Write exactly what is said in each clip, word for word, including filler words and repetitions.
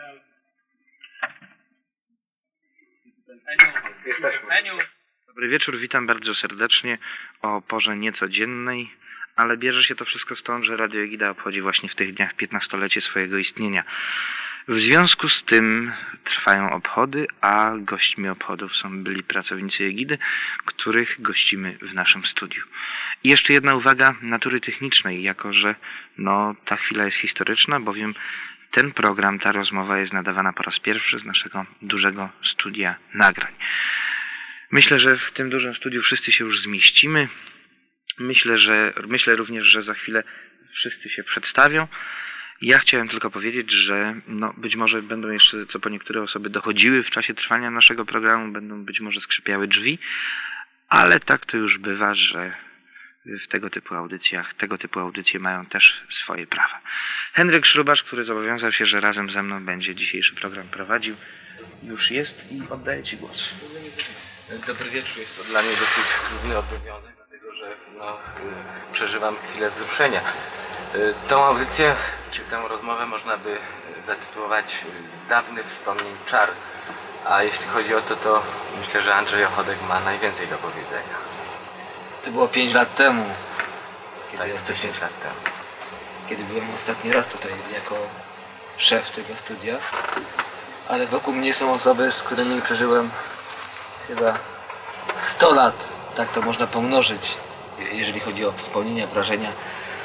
Dobry wieczór, witam bardzo serdecznie o porze niecodziennej, ale bierze się to wszystko stąd, że Radio Egida obchodzi właśnie w tych dniach piętnastolecie swojego istnienia. W związku z tym trwają obchody, a gośćmi obchodów są byli pracownicy Egidy, których gościmy w naszym studiu. I jeszcze jedna uwaga natury technicznej, jako że no, ta chwila jest historyczna, bowiem ten program, ta rozmowa jest nadawana po raz pierwszy z naszego dużego studia nagrań. Myślę, że w tym dużym studiu wszyscy się już zmieścimy. Myślę, że, myślę również, że za chwilę wszyscy się przedstawią. Ja chciałem tylko powiedzieć, że no, być może będą jeszcze co po niektóre osoby dochodziły w czasie trwania naszego programu, będą być może skrzypiały drzwi, ale tak to już bywa, że w tego typu audycjach, tego typu audycje mają też swoje prawa. Henryk Szrubasz, który zobowiązał się, że razem ze mną będzie dzisiejszy program prowadził, już jest i oddaję Ci głos. Dobry wieczór, jest to dla mnie dosyć trudny obowiązek, dlatego że no, przeżywam chwilę wzruszenia. Tą audycję, czy tę rozmowę można by zatytułować Dawny wspomnień czar, a jeśli chodzi o to, to myślę, że Andrzej Ochodek ma najwięcej do powiedzenia. To było pięć lat temu, kiedy Tak, jesteś, pięć lat temu. kiedy byłem ostatni raz tutaj jako szef tego studia, ale wokół mnie są osoby, z którymi przeżyłem chyba sto lat, tak to można pomnożyć, jeżeli chodzi o wspomnienia, wrażenia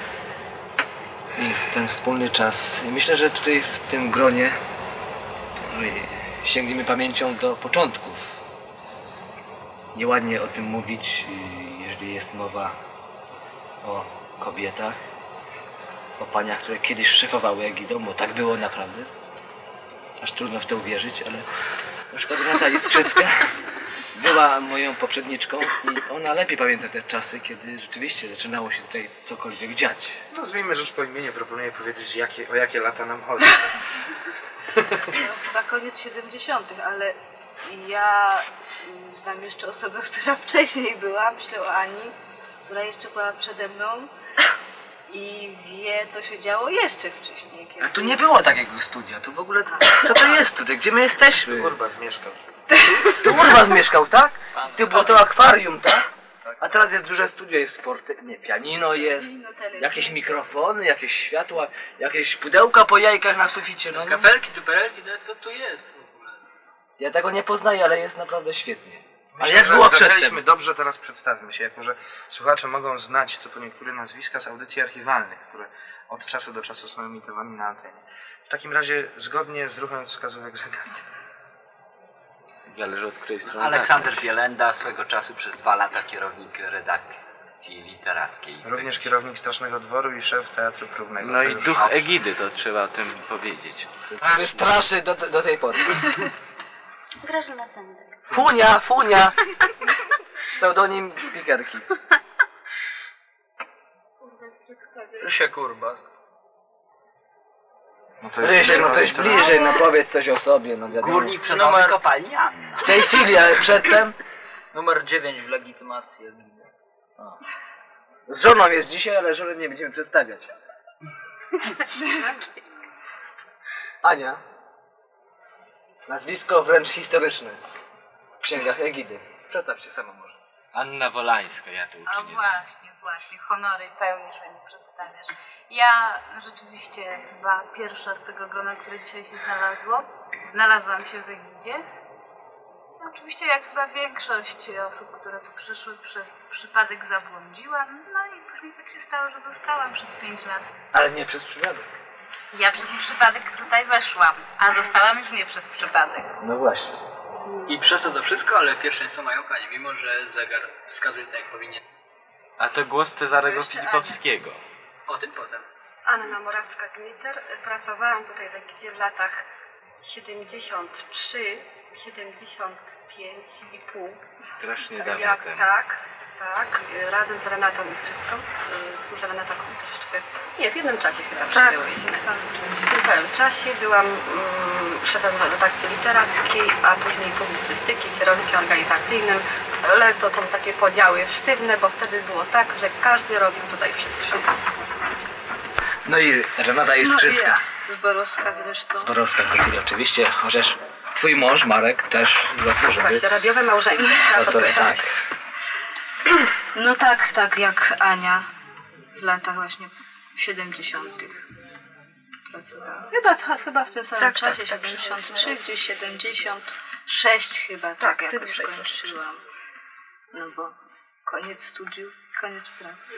i ten wspólny czas. I myślę, że tutaj w tym gronie sięgniemy pamięcią do początków. Nieładnie o tym mówić, jeżeli jest mowa o kobietach, o paniach, które kiedyś szefowały Egidą, bo tak było naprawdę. Aż trudno w to uwierzyć, ale na przykład Renata Iskrzecka była moją poprzedniczką i ona lepiej pamięta te czasy, kiedy rzeczywiście zaczynało się tutaj cokolwiek dziać. Nazwijmy rzecz po imieniu, proponuję powiedzieć, jakie, o jakie lata nam chodzi. No, chyba koniec siedemdziesiątych, ale ja znam jeszcze osobę, która wcześniej była, myślę o Ani, która jeszcze była przede mną i wie, co się działo jeszcze wcześniej. Kiedy... A tu nie było takiego studia, tu w ogóle, co to jest tutaj, gdzie my jesteśmy? Urbas mieszkał. Tu Urbas mieszkał, tak? Tu było to akwarium, tak? A teraz jest duże studio, jest forte... nie, pianino jest, jakieś mikrofony, jakieś światła, jakieś pudełka po jajkach na suficie, no nie? Kapelki, duperelki, co tu jest w ogóle? Ja tego nie poznaję, ale jest naprawdę świetnie. Ale Myślę, jak że było zaczęliśmy przedtem? dobrze, teraz przedstawmy się, jako że słuchacze mogą znać co po niektóre nazwiska z audycji archiwalnych, które od czasu do czasu są emitowane na antenie. W takim razie zgodnie z ruchem wskazówek zegarka. Zależy od której strony. Aleksander zaczniesz. Bielenda, swego czasu przez dwa lata kierownik redakcji literackiej. Również kierownik Strasznego Dworu i szef Teatru Próbnego. No To i już- duch Egidy, to trzeba o tym powiedzieć. Który straszy do, do tej pory. Grażyna Sendek. Funia, Funia! Pseudonim speakerki. Rysiek Urbas. No to jest- Rysiek, no coś bliżej, no powiedz coś o sobie, no wiadomo. Górnik przenowy kopalni Anna. W tej chwili, ale przedtem Numer dziewięć w legitymacji. z żoną jest dzisiaj, ale żonę nie będziemy przedstawiać. Ania. Nazwisko wręcz historyczne. W księgach Egidy. Przedstaw się sama może. Anna Wolańska, ja to A uczynię. właśnie, właśnie, honory pełnisz, więc przedstawiasz. Ja rzeczywiście chyba pierwsza z tego grona, które dzisiaj się znalazło, znalazłam się w Egidzie. Oczywiście jak chyba większość osób, które tu przyszły, przez przypadek zabłądziłam, no i później tak się stało, że zostałam przez pięć lat. Ale nie przez przypadek. Ja przez przypadek tutaj weszłam, a zostałam już nie przez przypadek. No właśnie. I przez to to wszystko, ale pierwszeństwo mają panie, mimo że zegar wskazuje tak jak powinien. A to głos Cezarego Jeszcze Filipowskiego. O tym potem. Anna Morawska-Gniter. Pracowałam tutaj w Egidzie w latach siedemdziesiąt trzy siedemdziesiąt pięć i pół. Strasznie dawno Jak, temu. tak, tak. Razem z Renatą Iskrzecką. Z Renatą troszeczkę. Nie, w jednym czasie chyba przyjęłyśmy. W tym samym czasie byłam mm, szefem redakcji literackiej, a później publicystyki, kierownikiem organizacyjnym. Ale to tam takie podziały sztywne, bo wtedy było tak, że każdy robił tutaj wszystko. No i Renata Iskrzycka. No i Zborowska zresztą. Zborowska w tej chwili oczywiście, chociaż twój mąż Marek też zasłużył. Właśnie, radiowe małżeństwo. To co, tak. No tak, tak jak Ania w latach właśnie siedemdziesiątych pracowała. Chyba, to, chyba w tym samym Tak, czasie, tak, tak, siedemdziesiąt trzy, gdzieś siedemdziesiąt sześć chyba, tak, Tak, jakoś tak, tak. skończyłam. No bo koniec studiów, koniec pracy.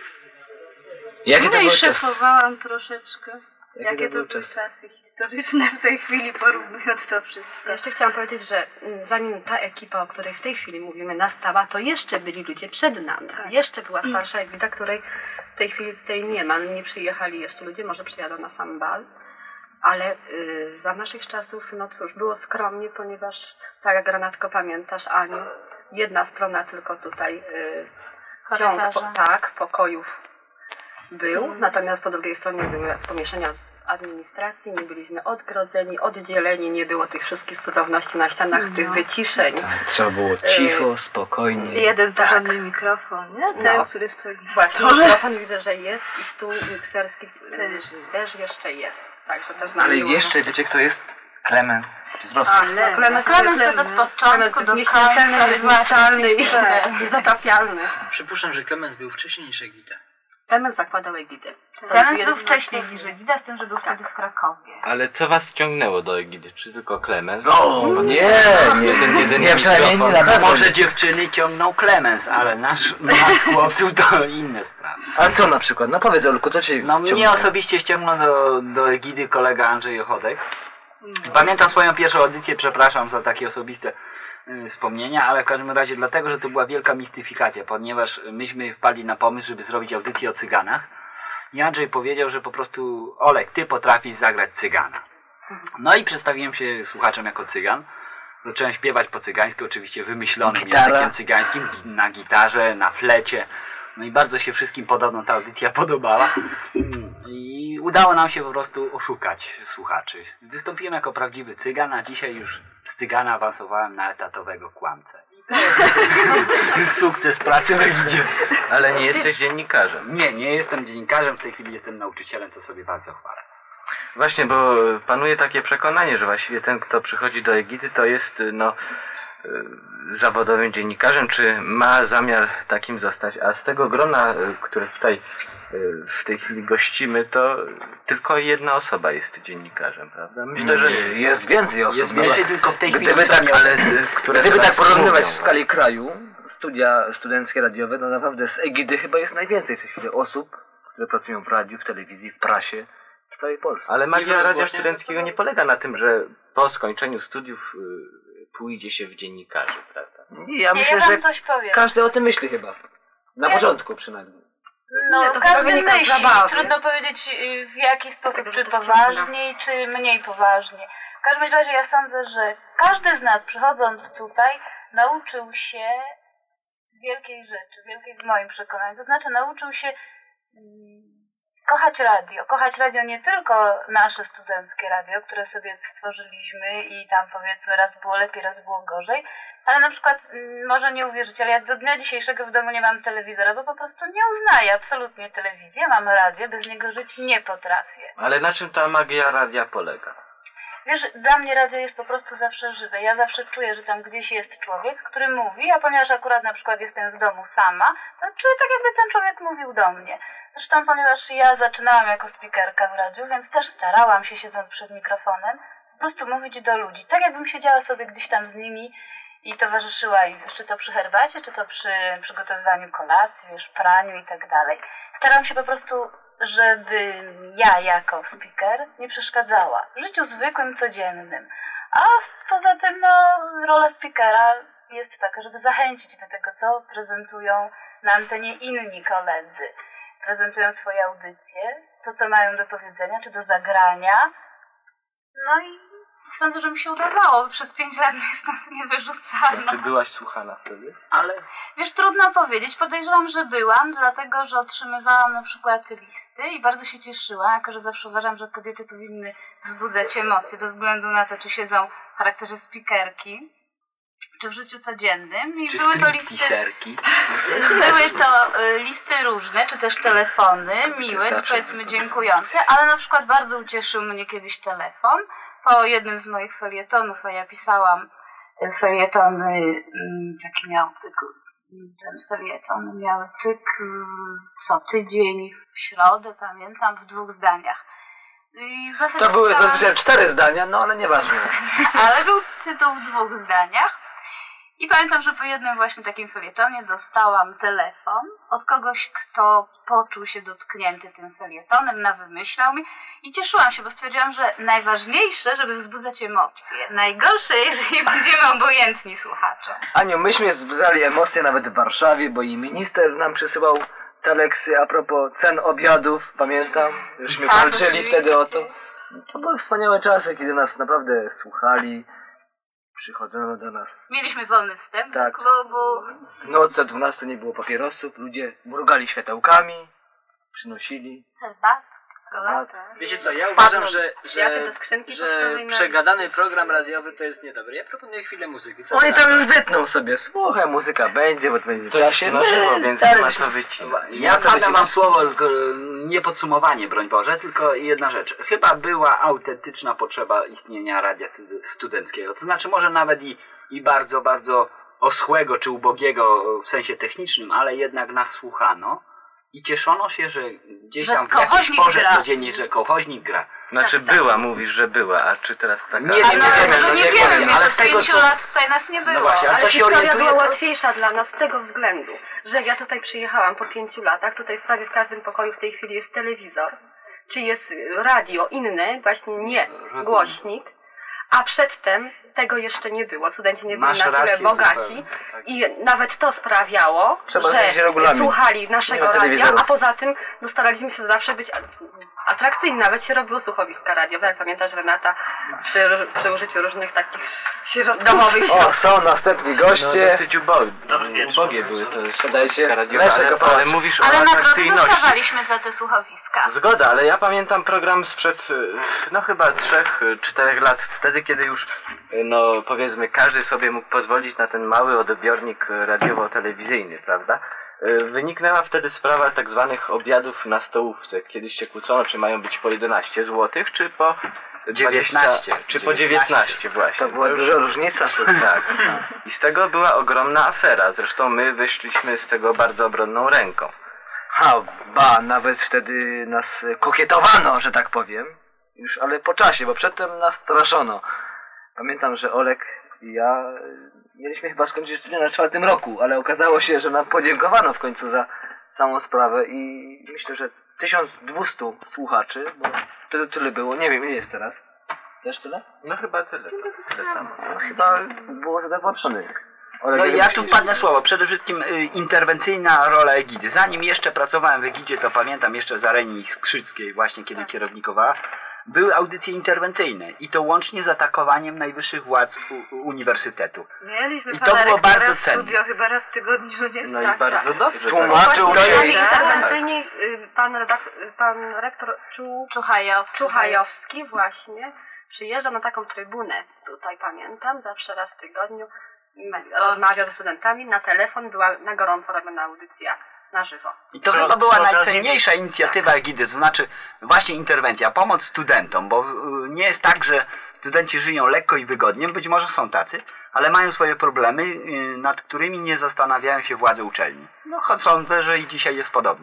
Jakie No to i były czasy? szefowałam troszeczkę. Jakie Jakie to to były były czasy? czasy historyczne w tej chwili, porównując to wszystko. Ja jeszcze chciałam powiedzieć, że mm, zanim ta ekipa, o której w tej chwili mówimy, nastała, to jeszcze byli ludzie przed nami. Tak. Jeszcze była starsza Egida, której w tej chwili tutaj nie ma. Nie przyjechali jeszcze ludzie, może przyjadą na sam bal. Ale y, za naszych czasów, no cóż, było skromnie, ponieważ, tak jak Renatko pamiętasz, Aniu, jedna strona tylko tutaj y, ciąg, po, Korytarza. tak, pokojów był, natomiast po drugiej stronie były pomieszczenia administracji, nie byliśmy odgrodzeni, oddzieleni, nie było tych wszystkich cudowności na ścianach, tych wyciszeń. Trzeba było cicho, spokojnie. Jeden Tak. porządny mikrofon, nie? Ten, No. który stoi na Właśnie, stole. mikrofon widzę, że jest i stół mikserski też, też jeszcze jest. Także też nam Ale miło. jeszcze wiecie kto jest? Klemens z Rosji. Ale Klemens Klemens to jest od początku do nieśmiertelny, końca. niezniszczalny i Tak. niezatapialny. Przypuszczam, że Klemens był wcześniej niż Egida. Klemens zakładał Egidę. Klemens był wcześniej niż Egida, z tym, że był wtedy w Krakowie. Ale co was ciągnęło do Egidy? Czy tylko Klemens? No, nie, nie, Jeden, jeden nie, przynajmniej nie na mikrofon. pewno. Może dziewczyny ciągną Klemens, ale nasz, nas chłopców to inne sprawy. A co na przykład? No powiedz Olku, co cię No mnie ciągnęło? osobiście ściągnął do, do Egidy kolega Andrzej Ochodek. Pamiętam swoją pierwszą audycję, przepraszam za takie osobiste y, wspomnienia, ale w każdym razie dlatego, że to była wielka mistyfikacja, ponieważ myśmy wpadli na pomysł, żeby zrobić audycję o cyganach i Andrzej powiedział, że po prostu Olek, ty potrafisz zagrać cygana. No i przedstawiłem się słuchaczem jako cygan. Zacząłem śpiewać po cygańsku, oczywiście wymyślonym Gitara. językiem cygańskim, gi- na gitarze, na flecie. No i bardzo się wszystkim podobno ta audycja podobała. Mm, I udało nam się po prostu oszukać słuchaczy. Wystąpiłem jako prawdziwy cygan, a dzisiaj już z cygana awansowałem na etatowego kłamcę. I to jest sukces pracy w Egidzie. Ale nie jesteś dziennikarzem. Nie, nie jestem dziennikarzem, w tej chwili jestem nauczycielem, co sobie bardzo chwalę. Właśnie, bo panuje takie przekonanie, że właściwie ten, kto przychodzi do Egidy, to jest no y, zawodowym dziennikarzem, czy ma zamiar takim zostać. A z tego grona, y, które tutaj y, w tej chwili gościmy, to tylko jedna osoba jest dziennikarzem, prawda? Myślę, że Jest więcej osób. Jest no, więcej, tylko w tej chwili Gdyby są tak, nie- ale, które gdyby teraz tak porównywać mówią w skali kraju, studia studenckie radiowe, no naprawdę z Egidy chyba jest najwięcej w tej chwili osób, które pracują w radiu, w telewizji, w prasie, w całej Polsce. Ale I magia radia rozgłośnia, studenckiego że to- nie polega na tym, że po skończeniu studiów y, pójdzie się w dziennikarzy, prawda? I ja Nie, myślę, ja wam że coś powiem. każdy o tym myśli chyba. Na Nie. początku przynajmniej. No, Nie, to każdy wynika z myśli. zabawy. Trudno powiedzieć y, w jaki sposób, Dlatego, czy że to poważniej, czy mniej poważnie. W każdym razie ja sądzę, że każdy z nas przychodząc tutaj nauczył się wielkiej rzeczy, wielkiej w moim przekonaniu. To znaczy nauczył się mm, kochać radio. Kochać radio nie tylko nasze studenckie radio, które sobie stworzyliśmy i tam powiedzmy raz było lepiej, raz było gorzej, ale na przykład, mm, może nie uwierzycie, ale ja do dnia dzisiejszego w domu nie mam telewizora, bo po prostu nie uznaję absolutnie telewizji. Ja mam radio, bez niego żyć nie potrafię. Ale na czym ta magia radia polega? Wiesz, dla mnie radio jest po prostu zawsze żywe. Ja zawsze czuję, że tam gdzieś jest człowiek, który mówi, a ponieważ akurat na przykład jestem w domu sama, to czuję tak, jakby ten człowiek mówił do mnie. Zresztą ponieważ ja zaczynałam jako speakerka w radiu, więc też starałam się, siedząc przed mikrofonem, po prostu mówić do ludzi. Tak jakbym siedziała sobie gdzieś tam z nimi i towarzyszyła im, czy to przy herbacie, czy to przy przygotowywaniu kolacji, wiesz, praniu i tak dalej. Staram się po prostu, żeby ja jako speaker nie przeszkadzała w życiu zwykłym, codziennym. A poza tym, no, rola speakera jest taka, żeby zachęcić do tego, co prezentują na antenie inni koledzy. Prezentują swoje audycje, to co mają do powiedzenia, czy do zagrania. No i sądzę, że mi się udawało. Przez pięć lat mnie stąd nie wyrzucano. Czy byłaś słuchana wtedy? Ale Wiesz, trudno powiedzieć. Podejrzewam, że byłam, dlatego że otrzymywałam na przykład listy i bardzo się cieszyłam, jako że zawsze uważam, że kobiety powinny wzbudzać emocje bez względu na to, czy siedzą w charakterze speakerki, czy w życiu codziennym i Czy były to listy, stripteaserki? były to y, listy różne, czy też telefony, miłe, czy powiedzmy dziękujące, ale na przykład bardzo ucieszył mnie kiedyś telefon po jednym z moich felietonów, a ja pisałam y, felietony, y, taki miał cykl, ten felieton miały cykl co tydzień w środę, pamiętam, w dwóch zdaniach. I w zasadzie To były pisałam- zazwyczaj cztery zdania, no ale nieważne. ale był tytuł w dwóch zdaniach. I pamiętam, że po jednym właśnie takim felietonie dostałam telefon od kogoś, kto poczuł się dotknięty tym felietonem, nawymyślał mi i cieszyłam się, bo stwierdziłam, że najważniejsze, żeby wzbudzać emocje. Najgorsze, jeżeli będziemy obojętni słuchaczom. Aniu, myśmy wzbudzali emocje nawet w Warszawie, bo i minister nam przesyłał teleksy a propos cen obiadów, pamiętam, żeśmy Tak, walczyli oczywiście. wtedy o to. To były wspaniałe czasy, kiedy nas naprawdę słuchali, przychodzono do nas. Mieliśmy wolny wstęp Tak. do klubu. W nocy o dwunastej nie było papierosów, ludzie mrugali światełkami, przynosili. Herbatkę, herbatę. Wiecie co, ja uważam, że, Kwiaty że, do skrzynki że pocztowej na- przegadany program radiowy to jest niedobry. Ja proponuję chwilę muzyki. Co Oni ty na tam już wytną sobie, słuchaj, muzyka będzie, bo to będzie To w jest czasie. na żywo, My więc dalej nie ma byśmy- co wycinać. Ja zadam wam słowo, tylko nie podsumowanie, broń Boże, tylko jedna rzecz. Chyba była autentyczna potrzeba istnienia radia tu- studenckiego. To znaczy może nawet i, i bardzo, bardzo oschłego czy ubogiego w sensie technicznym, ale jednak nas słuchano i cieszono się, że gdzieś Że tam w jakiejś kołchoźnik porze gra. codziennie, że kołchoźnik gra. Znaczy była, mówisz, że była, a czy teraz taka... Nie A wiem, no, nie ale wiemy, tego no nie nie wiemy, powiem, więc ale od z tego, pięciu co- lat tutaj nas nie było. No właśnie, a Ale co się historia orientuje, była to- łatwiejsza dla nas z tego względu, że ja tutaj przyjechałam po pięciu latach, tutaj prawie w każdym pokoju w tej chwili jest telewizor, czy jest radio inne, właśnie nie Rozumiem. głośnik, a przedtem tego jeszcze nie było. Studenci nie byli Masz na tyle rację bogaci zupełnie, tak. i nawet to sprawiało, Trzeba zmienić że regulamin. słuchali Nie naszego ma radia, telewizorów. a poza tym no, staraliśmy się zawsze być atrakcyjni. Nawet się robiło słuchowiska radiowe, jak pamiętasz Renata, przy, przy użyciu różnych takich środ- domowych O, środków. są następni No, goście. dosyć ubogie, ubogie były to Siadajcie. słuchowiska radiowe, Leszek ale, Opałacz. ale mówisz Ale o nagrody atrakcyjności. dostawaliśmy za te słuchowiska. Zgoda, ale ja pamiętam program sprzed, y, no chyba trzech, y, czterech lat, wtedy kiedy już, y, no powiedzmy, każdy sobie mógł pozwolić na ten mały odbiornik y, radiowo-telewizyjny, prawda? Y, Wyniknęła wtedy sprawa tak zwanych obiadów na stołówce. Kiedyś się kłócono, czy mają być po jedenaście złotych, czy po dziewiętnaście. dwadzieścia, czy po dziewiętnaście właśnie. To była już- duża różnica. Tak. I z tego była ogromna afera. Zresztą my wyszliśmy z tego bardzo obronną ręką. Ha, ba, nawet wtedy nas kokietowano, że tak powiem. Już, ale po czasie, bo przedtem nas straszono. Pamiętam, że Olek i ja e, mieliśmy chyba skończyć studia na czwartym roku, ale okazało się, że nam podziękowano w końcu za całą sprawę i myślę, że tysiąc dwieście słuchaczy, bo wtedy tyle było, nie wiem ile jest teraz. Też tyle? No chyba tyle. Tyle samo. No, chyba było zadowolonych. Olek, No jak i ja tu myślisz? wpadnę słowo. Przede wszystkim y, interwencyjna rola Egidy. Zanim jeszcze pracowałem w Egidzie, to pamiętam jeszcze za Reni Skrzyckiej, właśnie kiedy kierownikowała, były audycje interwencyjne i to łącznie z atakowaniem najwyższych władz u, u uniwersytetu. Mieliśmy I to było bardzo cenne. studio chyba raz w tygodniu, nie? No Tak, i bardzo tak. dobrze. Tłumaczył tak. się. Właśnie jest- interwencyjnie y, pan, redak- y, pan rektor Czu, Czuchajowski. Czuchajowski właśnie przyjeżdża na taką trybunę, tutaj pamiętam, zawsze raz w tygodniu rozmawia ze studentami, na telefon była na gorąco robiona audycja na żywo. I to Przy- chyba była przy okazji- najcenniejsza inicjatywa Egidy, to znaczy właśnie interwencja, pomoc studentom, bo y, nie jest tak, że studenci żyją lekko i wygodnie, być może są tacy, ale mają swoje problemy, y, nad którymi nie zastanawiają się władze uczelni. No choć sądzę, że i dzisiaj jest podobnie.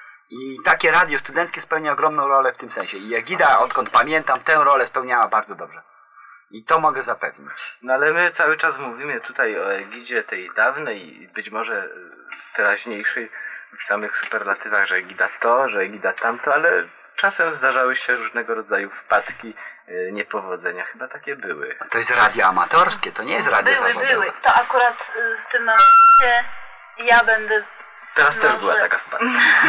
I takie radio studenckie spełnia ogromną rolę w tym sensie. I Egida, odkąd pamiętam, tę rolę spełniała bardzo dobrze. I to mogę zapewnić. No ale my cały czas mówimy tutaj o Egidzie tej dawnej i być może y, teraźniejszej w samych superlatywach, że Egida to, że Egida tamto, ale czasem zdarzały się różnego rodzaju wpadki, y, niepowodzenia. Chyba takie były. To jest radio amatorskie, to nie jest radio Były, zawodowe. były. To akurat y, w tym momencie ja będę... Teraz też Może- była taka wpadka.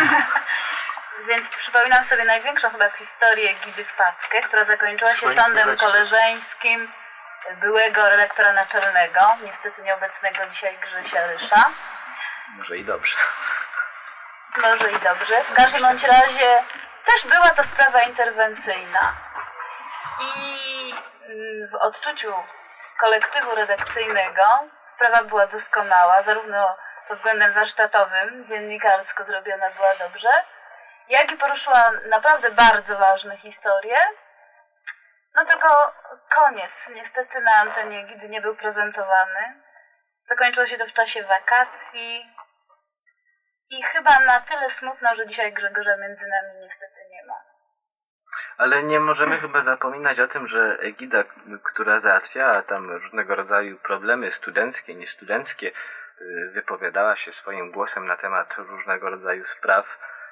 Więc przypominam sobie największą chyba historię Egidy Wpadkę, która zakończyła się Szkolnictwo sądem lecie. koleżeńskim byłego redaktora naczelnego, niestety nieobecnego dzisiaj Grzesia Rysza. Może i dobrze. Może i dobrze. W każdym bądź razie też była to sprawa interwencyjna. I mm, w odczuciu kolektywu redakcyjnego sprawa była doskonała, zarówno pod względem warsztatowym, dziennikarsko zrobiona była dobrze, jak i poruszyła naprawdę bardzo ważne historie. No tylko koniec, niestety na antenie Egidy nie był prezentowany. Zakończyło się to w czasie wakacji i chyba na tyle smutno, że dzisiaj Grzegorza między nami niestety nie ma. Ale nie możemy chyba zapominać o tym, że Egida, która załatwiała tam różnego rodzaju problemy studenckie, niestudenckie, wypowiadała się swoim głosem na temat różnego rodzaju spraw,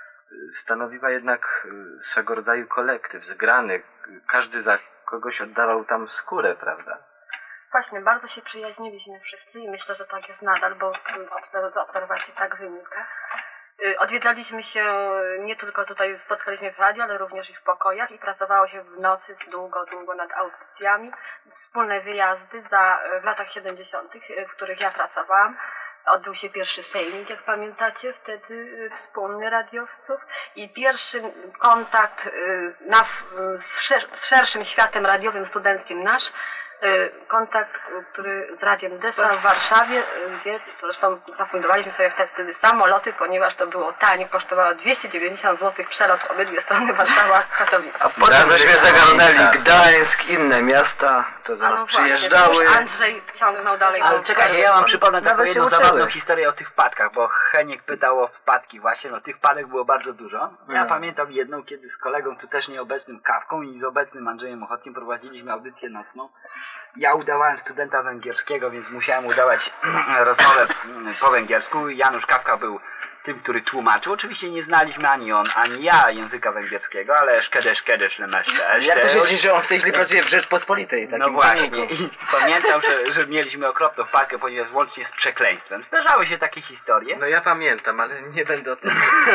stanowiła jednak swego rodzaju kolektyw, zgrany. Każdy za kogoś oddawał tam skórę, prawda? Właśnie, bardzo się przyjaźniliśmy wszyscy i myślę, że tak jest nadal, bo z obserwacji tak wynika. Odwiedzaliśmy się nie tylko tutaj, spotkaliśmy w radiu, ale również i w pokojach i pracowało się w nocy długo, długo nad audycjami. Wspólne wyjazdy za, w latach siedemdziesiątych, w których ja pracowałam. Odbył się pierwszy sejmik, jak pamiętacie, wtedy wspólny radiowców i pierwszy kontakt na, z, szer, z szerszym światem radiowym, studenckim nasz, kontakt, który z Radiem Desa w Warszawie, gdzie zresztą zafundowaliśmy sobie wtedy samoloty, ponieważ to było tanie, kosztowało dwieście dziewięćdziesiąt złotych przelot w obydwie strony Warszawa-Katowice. A potem żeśmy zagarnęli Gdańsk, inne miasta, to do nas przyjeżdżały. Właśnie, Andrzej ciągnął dalej. Ale czekajcie, ja wam przypomnę taką Nawet się jedną uczyły. zabawną historię o tych wpadkach, bo Heniek pytał o wpadki właśnie, no tych wpadek było bardzo dużo. Ja Hmm. pamiętam jedną, kiedy z kolegą tu też nieobecnym Kawką i z obecnym Andrzejem Ochotkim prowadziliśmy audycję nocną. Ja udawałem studenta węgierskiego, więc musiałem udawać rozmowę po węgiersku. Janusz Kawka był tym, który tłumaczył. Oczywiście nie znaliśmy ani on, ani ja języka węgierskiego, ale szkedesz, szkedesz, lemeszte. Jak to się dzieje, że on w tej chwili pracuje w Rzeczpospolitej? Takim No właśnie. pomniku. I pamiętam, że, że mieliśmy okropną wpadkę, ponieważ łącznie z przekleństwem. Zdarzały się takie historie. No ja pamiętam, ale nie będę o tym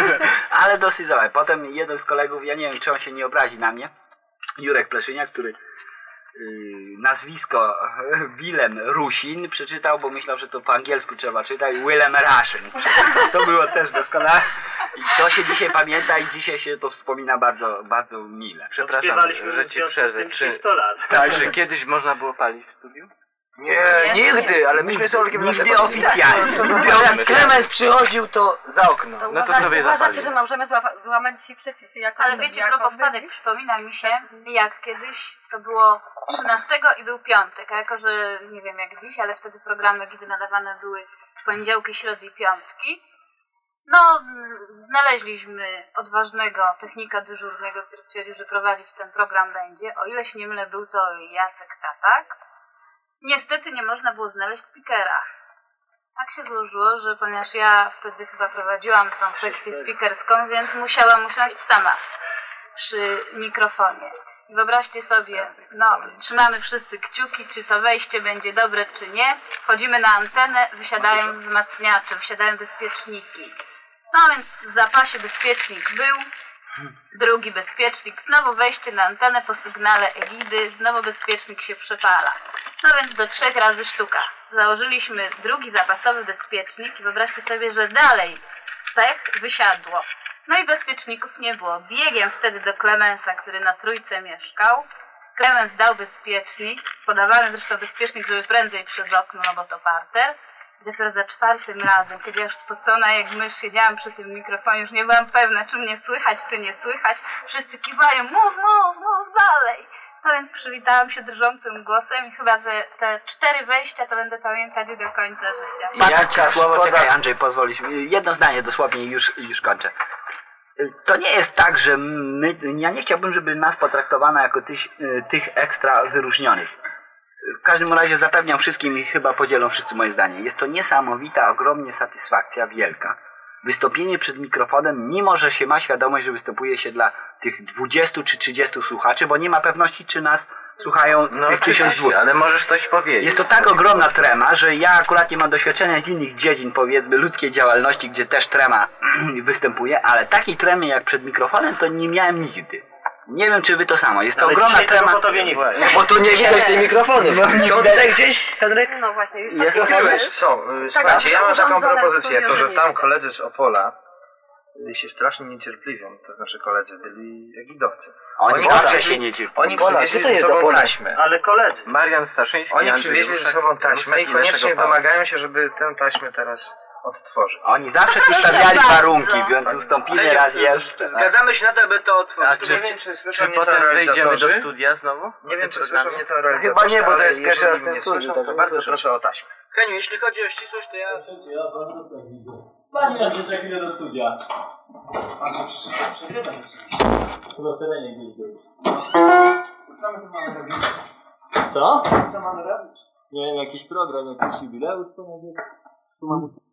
Ale dosyć załe. Potem jeden z kolegów, ja nie wiem, czy on się nie obrazi na mnie, Jurek Pleszyniak, który yy, nazwisko Willem Rusin przeczytał, bo myślał, że to po angielsku trzeba czytać, Willem Rusin. To było też doskonałe. I to się dzisiaj pamięta i dzisiaj się to wspomina bardzo, bardzo mile. Przepraszam, że ci przerwę. Czy, lat. tak, czy kiedyś można było palić w studiu? Nie, nigdy, ale myśmy z Olkiem Nigdy nasze- oficjalnie. Ale jak Klemens przychodził, to za okno. To No to uważa- sobie uważacie, zapalił. że możemy złapa- złamać dzisiaj przepisy jako Ale wiecie, jako propos wpadek, przypomina mi się, jak kiedyś to było trzynastego i był piątek, a jako, że nie wiem jak dziś, ale wtedy programy Egidy nadawane były w poniedziałki, środy i piątki, no znaleźliśmy odważnego technika dyżurnego, który stwierdził, że prowadzić ten program będzie. O ile się nie mylę, był to Jacek Tatak. Niestety nie można było znaleźć speakera. Tak się złożyło, że ponieważ ja wtedy chyba prowadziłam tą sekcję speakerską, więc musiałam usiąść sama przy mikrofonie. I wyobraźcie sobie, no, trzymamy wszyscy kciuki, czy to wejście będzie dobre, czy nie. Wchodzimy na antenę, wysiadają wzmacniacze, wysiadają bezpieczniki. No więc w zapasie bezpiecznik był, drugi bezpiecznik, znowu wejście na antenę po sygnale Egidy, znowu bezpiecznik się przepala. No więc do trzech razy sztuka. Założyliśmy drugi zapasowy bezpiecznik i wyobraźcie sobie, że dalej pech wysiadło. No i bezpieczników nie było. Biegiem wtedy do Klemensa, który na Trójce mieszkał. Klemens dał bezpiecznik, podawany zresztą bezpiecznik, żeby prędzej przez okno, no bo to parter. I dopiero za czwartym razem, kiedy ja już spocona jak mysz siedziałam przy tym mikrofonie, już nie byłam pewna, czy mnie słychać, czy nie słychać. Wszyscy kiwają, mów, mów, mów dalej. No więc przywitałam się drżącym głosem i chyba, że te cztery wejścia to będę pamiętać do końca życia. Jakie słowo, czekaj Andrzej, pozwolisz mi. Jedno zdanie dosłownie i już, już kończę. To nie jest tak, że my, ja nie chciałbym, żeby nas potraktowano jako tyś, tych ekstra wyróżnionych. W każdym razie zapewniam wszystkim i chyba podzielą wszyscy moje zdanie. Jest to niesamowita, ogromnie satysfakcja, wielka. Wystąpienie przed mikrofonem, mimo że się ma świadomość, że występuje się dla tych dwudziestu czy trzydziestu słuchaczy, bo nie ma pewności, czy nas słuchają No, tych tysiąc dwieście. ale możesz coś powiedzieć. Jest to tak ogromna trema, że ja akurat nie mam doświadczenia z innych dziedzin, powiedzmy, ludzkiej działalności, gdzie też trema występuje, ale takiej tremy jak przed mikrofonem to nie miałem nigdy. Nie wiem, czy wy to samo. Jest to Ale ogromna dzisiaj tego trema. gotowie nie No bo tu nie widać tej mikrofonu. Są tutaj gdzieś, Henryk? No właśnie, Jest tak to trochę- Są. tak Słuchajcie, ja mam taką urządzone propozycję. To, że studio, tam nie koledzy z Opola się strasznie niecierpliwią, to znaczy koledzy byli egidowcy. Oni, Oni zawsze podali- się nie cierpią. Oni Pola, przywieźli gdzie to ze jest sobą do Polski? taśmę. Ale koledzy. Marian Staszyński, Oni Andrzej przywieźli ze Ruszak, sobą taśmę i Ruszak koniecznie naszego pana. domagają się, żeby tę taśmę teraz odtworzyć. Oni zawsze ci stawiali bardzo. warunki, więc ustąpimy raz jeszcze. Zgadzamy się na to, by to A otworzyć. czy, Nie wiem, czy słyszą czy mnie potem to wejdziemy do realizatorzy. studia znowu? Nie wiem, czy W tym słyszą programie? mnie to realizatorzy. Chyba nie, bo to ale jest pierwszy jeżeli raz ten nie studiu, słyszą, tak, to nie bardzo słyszą. proszę o taśmę. Heniu, jeśli chodzi o ścisłość, to ja... Pani nam się za chwilę do studia. Pan się przyszedł przegrywać oczywiście. Chyba w terenie gdzieś był. Co my tu mamy robić? Co? Co mamy robić? Nie wiem, jakiś program, jakiś jubileusz to może. Tu mamy